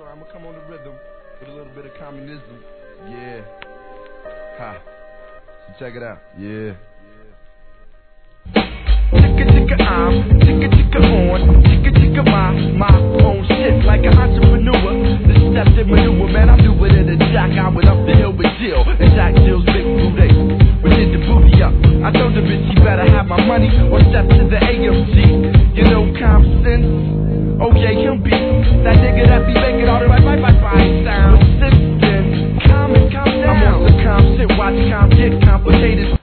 sure. I'ma come on the rhythm with a little bit of communism. Yeah. Ha. So check it out. Yeah. Chicka I'm, chicka on, chicka my own shit like an entrepreneur. Deceptive maneuver, man, I knew it in the jack. I went up the hill with Jill, and Jack Jill's big booty. We did the booty up. I told the bitch she better have my money or step to the AMG. You know common sense? Oh yeah, he'll be that nigga that be making all the right sounds. But since then, calm down. I'm on some calm shit, watch calm get complicated.